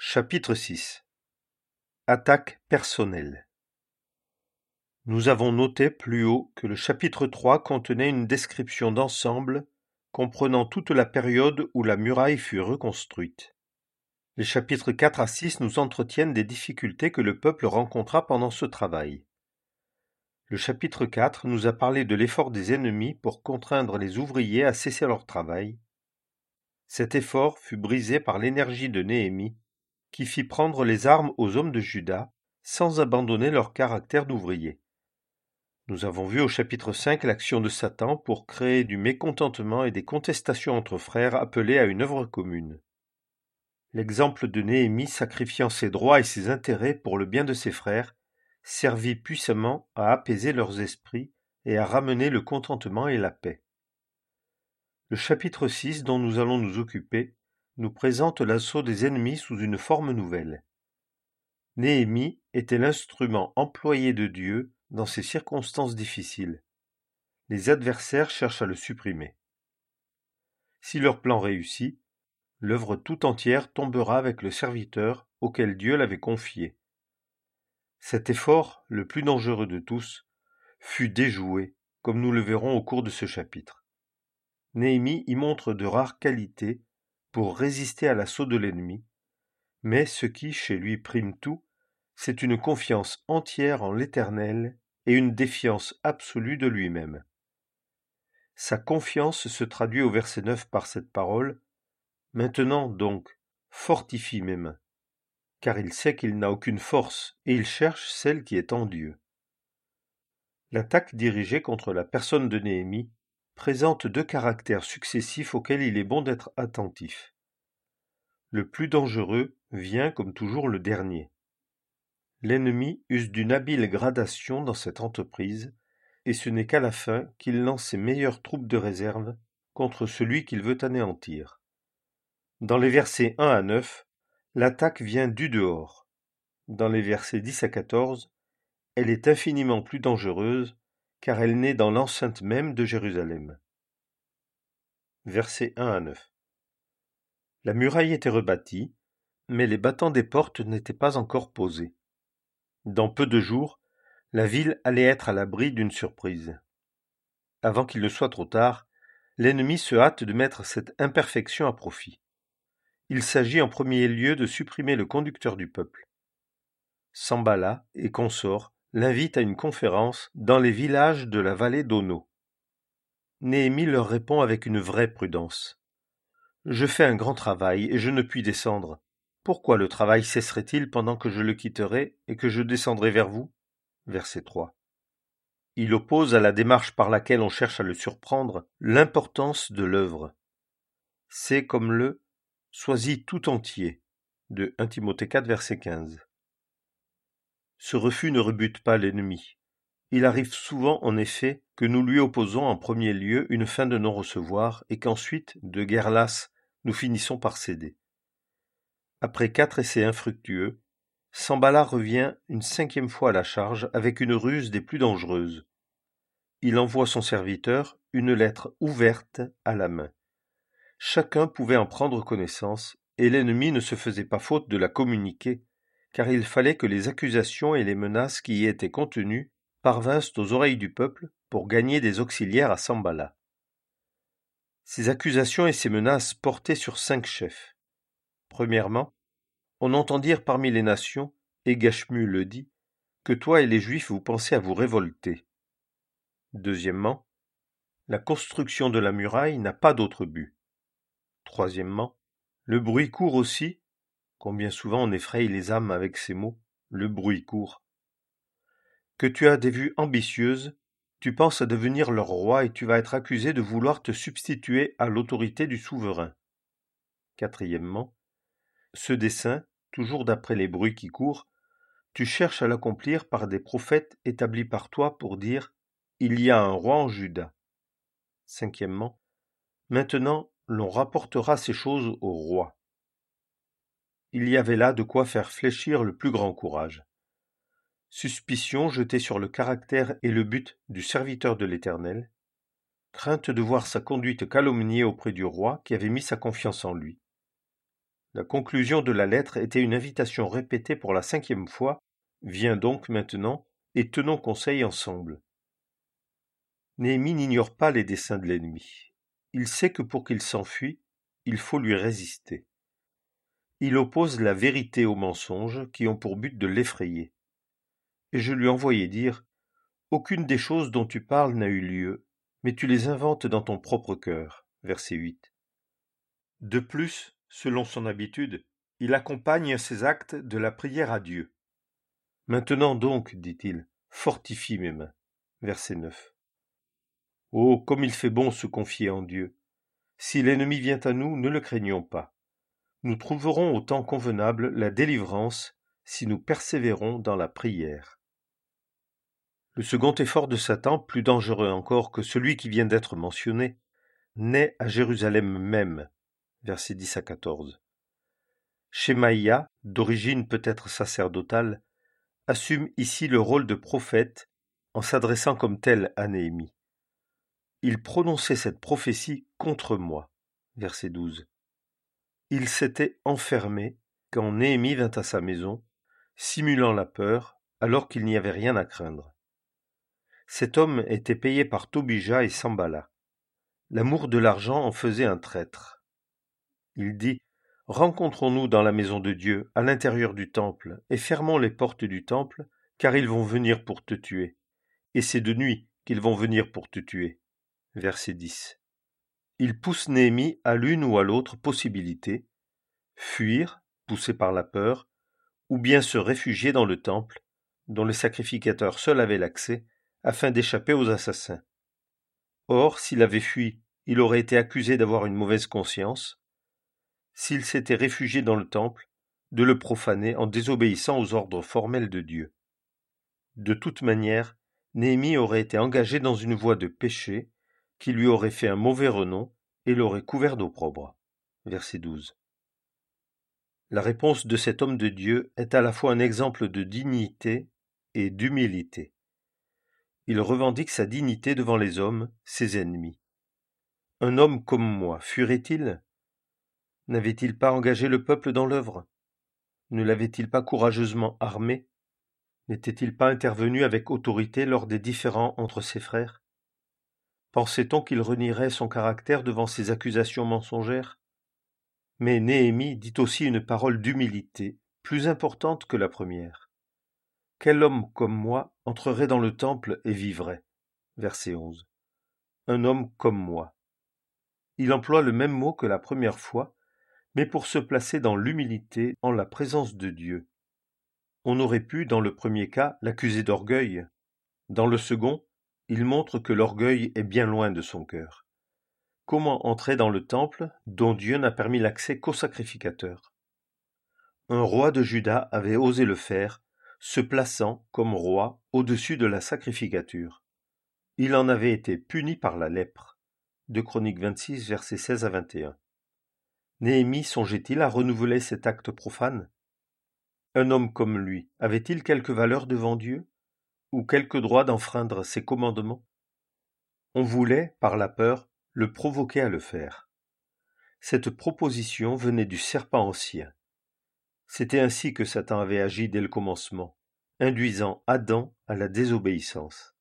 Chapitre 6. Attaque personnelle. Nous avons noté plus haut que le chapitre 3 contenait une description d'ensemble comprenant toute la période où la muraille fut reconstruite. Les chapitres 4 à 6 nous entretiennent des difficultés que le peuple rencontra pendant ce travail. Le chapitre 4 nous a parlé de l'effort des ennemis pour contraindre les ouvriers à cesser leur travail. Cet effort fut brisé par l'énergie de Néhémie, qui fit prendre les armes aux hommes de Juda, sans abandonner leur caractère d'ouvriers. Nous avons vu au chapitre 5 l'action de Satan pour créer du mécontentement et des contestations entre frères appelés à une œuvre commune. L'exemple de Néhémie sacrifiant ses droits et ses intérêts pour le bien de ses frères servit puissamment à apaiser leurs esprits et à ramener le contentement et la paix. Le chapitre 6 dont nous allons nous occuper nous présente l'assaut des ennemis sous une forme nouvelle. Néhémie était l'instrument employé de Dieu dans ces circonstances difficiles. Les adversaires cherchent à le supprimer. Si leur plan réussit, l'œuvre tout entière tombera avec le serviteur auquel Dieu l'avait confié. Cet effort, le plus dangereux de tous, fut déjoué, comme nous le verrons au cours de ce chapitre. Néhémie y montre de rares qualités pour résister à l'assaut de l'ennemi, mais ce qui, chez lui, prime tout, c'est une confiance entière en l'Éternel et une défiance absolue de lui-même. Sa confiance se traduit au verset 9 par cette parole « Maintenant donc, fortifie mes mains », car il sait qu'il n'a aucune force et il cherche celle qui est en Dieu. L'attaque dirigée contre la personne de Néhémie présente deux caractères successifs auxquels il est bon d'être attentif. Le plus dangereux vient comme toujours le dernier. L'ennemi use d'une habile gradation dans cette entreprise, et ce n'est qu'à la fin qu'il lance ses meilleures troupes de réserve contre celui qu'il veut anéantir. Dans les versets 1 à 9, l'attaque vient du dehors. Dans les versets 10 à 14, elle est infiniment plus dangereuse, car elle naît dans l'enceinte même de Jérusalem. Versets 1 à 9. La muraille était rebâtie, mais les battants des portes n'étaient pas encore posés. Dans peu de jours, la ville allait être à l'abri d'une surprise. Avant qu'il ne soit trop tard, l'ennemi se hâte de mettre cette imperfection à profit. Il s'agit en premier lieu de supprimer le conducteur du peuple. Sanballat et consorts l'invitent à une conférence dans les villages de la vallée d'Ono. Néhémie leur répond avec une vraie prudence. « Je fais un grand travail et je ne puis descendre. Pourquoi le travail cesserait-il pendant que je le quitterai et que je descendrai vers vous » Verset 3. Il oppose à la démarche par laquelle on cherche à le surprendre l'importance de l'œuvre. C'est comme le « sois-y tout entier » de 1 Timothée 4, verset 15. Ce refus ne rebute pas l'ennemi. Il arrive souvent, en effet, que nous lui opposons en premier lieu une fin de non-recevoir et qu'ensuite, de guerre lasse, nous finissons par céder. Après 4 essais infructueux, Sanballat revient une 5e fois à la charge avec une ruse des plus dangereuses. Il envoie son serviteur une lettre ouverte à la main. Chacun pouvait en prendre connaissance, et l'ennemi ne se faisait pas faute de la communiquer, car il fallait que les accusations et les menaces qui y étaient contenues parvinssent aux oreilles du peuple pour gagner des auxiliaires à Sanballat. Ces accusations et ces menaces portaient sur 5 chefs. Premièrement, on entend dire parmi les nations, et Gashmu le dit, que toi et les Juifs vous pensez à vous révolter. Deuxièmement, la construction de la muraille n'a pas d'autre but. Troisièmement, le bruit court aussi, combien souvent on effraie les âmes avec ces mots, le bruit court. Que tu as des vues ambitieuses, tu penses à devenir leur roi et tu vas être accusé de vouloir te substituer à l'autorité du souverain. Quatrièmement, ce dessein, toujours d'après les bruits qui courent, tu cherches à l'accomplir par des prophètes établis par toi pour dire « Il y a un roi en Juda ». Cinquièmement, maintenant l'on rapportera ces choses au roi. Il y avait là de quoi faire fléchir le plus grand courage. Suspicion jetée sur le caractère et le but du serviteur de l'Éternel, crainte de voir sa conduite calomniée auprès du roi qui avait mis sa confiance en lui. La conclusion de la lettre était une invitation répétée pour la 5e fois. Viens donc maintenant, et tenons conseil ensemble. Néhémie n'ignore pas les desseins de l'ennemi. Il sait que pour qu'il s'enfuie, il faut lui résister. Il oppose la vérité aux mensonges qui ont pour but de l'effrayer. Et je lui envoyai dire, « Aucune des choses dont tu parles n'a eu lieu, mais tu les inventes dans ton propre cœur. » Verset 8. De plus, selon son habitude, il accompagne ses actes de la prière à Dieu. « Maintenant donc, dit-il, fortifie mes mains. » Verset 9. Oh, comme il fait bon se confier en Dieu. Si l'ennemi vient à nous, ne le craignons pas. Nous trouverons au temps convenable la délivrance si nous persévérons dans la prière. Le second effort de Satan, plus dangereux encore que celui qui vient d'être mentionné, naît à Jérusalem même, versets 10 à 14. Shemaïa, d'origine peut-être sacerdotale, assume ici le rôle de prophète en s'adressant comme tel à Néhémie. Il prononçait cette prophétie contre moi, verset 12. Il s'était enfermé quand Néhémie vint à sa maison, simulant la peur, alors qu'il n'y avait rien à craindre. Cet homme était payé par Tobija et Sambala. L'amour de l'argent en faisait un traître. Il dit, « Rencontrons-nous dans la maison de Dieu, à l'intérieur du temple, et fermons les portes du temple, car ils vont venir pour te tuer. Et c'est de nuit qu'ils vont venir pour te tuer. » Verset 10. Il pousse Néhémie à l'une ou à l'autre possibilité, fuir, poussé par la peur, ou bien se réfugier dans le temple, dont le sacrificateur seul avait l'accès, afin d'échapper aux assassins. Or, s'il avait fui, il aurait été accusé d'avoir une mauvaise conscience. S'il s'était réfugié dans le temple, de le profaner en désobéissant aux ordres formels de Dieu. De toute manière, Néhémie aurait été engagé dans une voie de péché qui lui aurait fait un mauvais renom et l'aurait couvert d'opprobre. Verset 12. La réponse de cet homme de Dieu est à la fois un exemple de dignité et d'humilité. Il revendique sa dignité devant les hommes, ses ennemis. Un homme comme moi fuirait-il? N'avait-il pas engagé le peuple dans l'œuvre? Ne l'avait-il pas courageusement armé? N'était-il pas intervenu avec autorité lors des différends entre ses frères? Pensait-on qu'il renierait son caractère devant ces accusations mensongères? Mais Néhémie dit aussi une parole d'humilité, plus importante que la première. Quel homme comme moi entrerait dans le temple et vivrait? Verset 11. Un homme comme moi. Il emploie le même mot que la première fois, mais pour se placer dans l'humilité en la présence de Dieu. On aurait pu, dans le premier cas, l'accuser d'orgueil. Dans le second, il montre que l'orgueil est bien loin de son cœur. Comment entrer dans le temple dont Dieu n'a permis l'accès qu'aux sacrificateurs? Un roi de Juda avait osé le faire, se plaçant, comme roi, au-dessus de la sacrificature. Il en avait été puni par la lèpre. 2 Chroniques 26, versets 16 à 21. Néhémie songeait-il à renouveler cet acte profane? Un homme comme lui avait-il quelque valeur devant Dieu, ou quelque droit d'enfreindre ses commandements? On voulait, par la peur, le provoquer à le faire. Cette proposition venait du serpent ancien. C'était ainsi que Satan avait agi dès le commencement, induisant Adam à la désobéissance.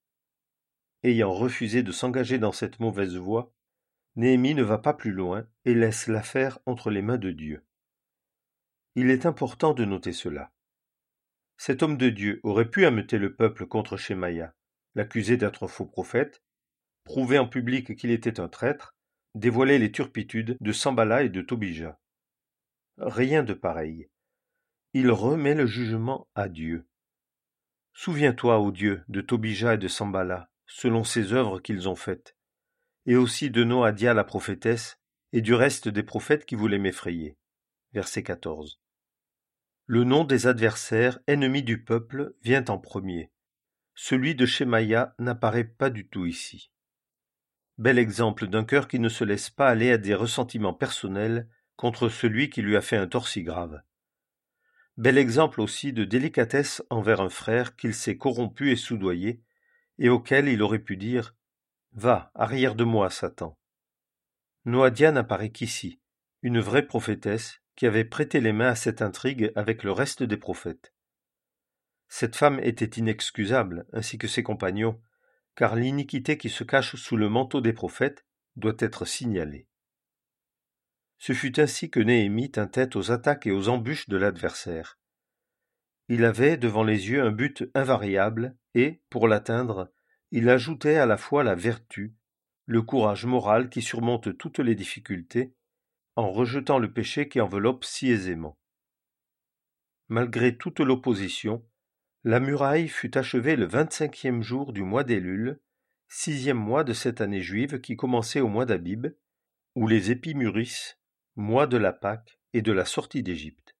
Ayant refusé de s'engager dans cette mauvaise voie, Néhémie ne va pas plus loin et laisse l'affaire entre les mains de Dieu. Il est important de noter cela. Cet homme de Dieu aurait pu ameuter le peuple contre Shemaïa, l'accuser d'être faux prophète, prouver en public qu'il était un traître, dévoiler les turpitudes de Sambala et de Tobija. Rien de pareil. Il remet le jugement à Dieu. Souviens-toi, ô Dieu, de Tobija et de Sambala, selon ces œuvres qu'ils ont faites, et aussi de Noadia la prophétesse, et du reste des prophètes qui voulaient m'effrayer. Verset 14. Le nom des adversaires, ennemis du peuple, vient en premier. Celui de Shemaïa n'apparaît pas du tout ici. Bel exemple d'un cœur qui ne se laisse pas aller à des ressentiments personnels contre celui qui lui a fait un tort si grave. Bel exemple aussi de délicatesse envers un frère qu'il s'est corrompu et soudoyé, et auquel il aurait pu dire « Va, arrière de moi, Satan ». Noadia n'apparaît qu'ici, une vraie prophétesse qui avait prêté les mains à cette intrigue avec le reste des prophètes. Cette femme était inexcusable, ainsi que ses compagnons, car l'iniquité qui se cache sous le manteau des prophètes doit être signalée. Ce fut ainsi que Néhémie tint tête aux attaques et aux embûches de l'adversaire. Il avait devant les yeux un but invariable et, pour l'atteindre, il ajoutait à la fois la vertu, le courage moral qui surmonte toutes les difficultés, en rejetant le péché qui enveloppe si aisément. Malgré toute l'opposition, la muraille fut achevée le 25e jour du mois d'Élul, 6e mois de cette année juive qui commençait au mois d'Abib, où les épis mûrissent, mois de la Pâque et de la sortie d'Égypte.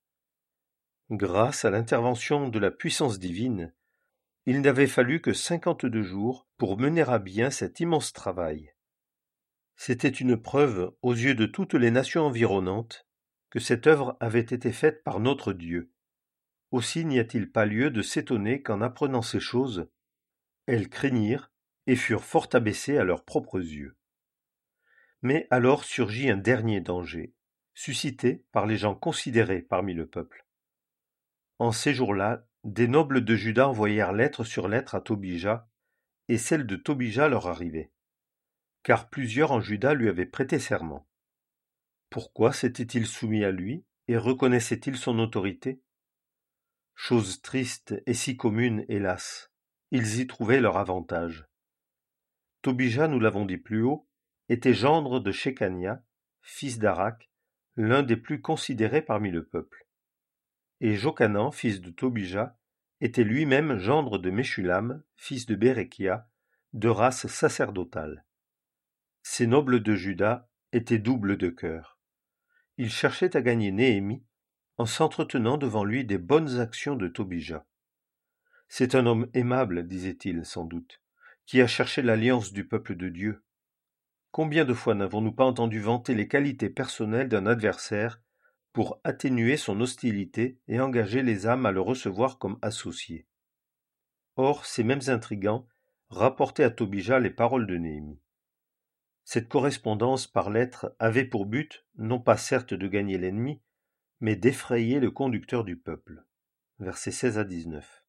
Grâce à l'intervention de la puissance divine, il n'avait fallu que 52 jours pour mener à bien cet immense travail. C'était une preuve, aux yeux de toutes les nations environnantes, que cette œuvre avait été faite par notre Dieu. Aussi n'y a-t-il pas lieu de s'étonner qu'en apprenant ces choses, elles craignirent et furent fort abaissées à leurs propres yeux. Mais alors surgit un dernier danger, suscité par les gens considérés parmi le peuple. En ces jours-là, des nobles de Juda envoyèrent lettre sur lettre à Tobija, et celle de Tobija leur arrivait, car plusieurs en Juda lui avaient prêté serment. Pourquoi s'était-il soumis à lui et reconnaissait-il son autorité? Chose triste et si commune, hélas, ils y trouvaient leur avantage. Tobija, nous l'avons dit plus haut, était gendre de Shekania, fils d'Arak, l'un des plus considérés parmi le peuple. Et Jochanan, fils de Tobija, était lui-même gendre de Meshulam, fils de Bérekia, de race sacerdotale. Ces nobles de Juda étaient doubles de cœur. Ils cherchaient à gagner Néhémie en s'entretenant devant lui des bonnes actions de Tobija. C'est un homme aimable, disait-il sans doute, qui a cherché l'alliance du peuple de Dieu. Combien de fois n'avons-nous pas entendu vanter les qualités personnelles d'un adversaire pour atténuer son hostilité et engager les âmes à le recevoir comme associé? Or, ces mêmes intrigants rapportaient à Tobija les paroles de Néhémie. Cette correspondance par lettres avait pour but, non pas certes de gagner l'ennemi, mais d'effrayer le conducteur du peuple. Versets 16 à 19.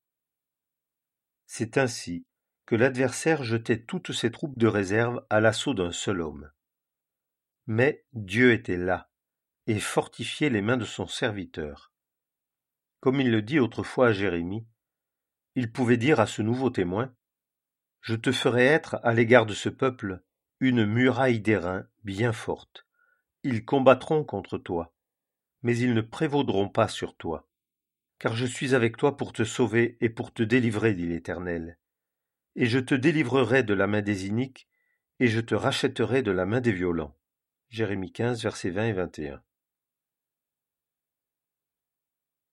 C'est ainsi que l'adversaire jetait toutes ses troupes de réserve à l'assaut d'un seul homme. Mais Dieu était là, et fortifiait les mains de son serviteur. Comme il le dit autrefois à Jérémie, il pouvait dire à ce nouveau témoin, « Je te ferai être à l'égard de ce peuple une muraille d'airain bien forte. Ils combattront contre toi, mais ils ne prévaudront pas sur toi. Car je suis avec toi pour te sauver et pour te délivrer, dit l'Éternel. Et je te délivrerai de la main des iniques, et je te rachèterai de la main des violents. » Jérémie 15, versets 20 et 21.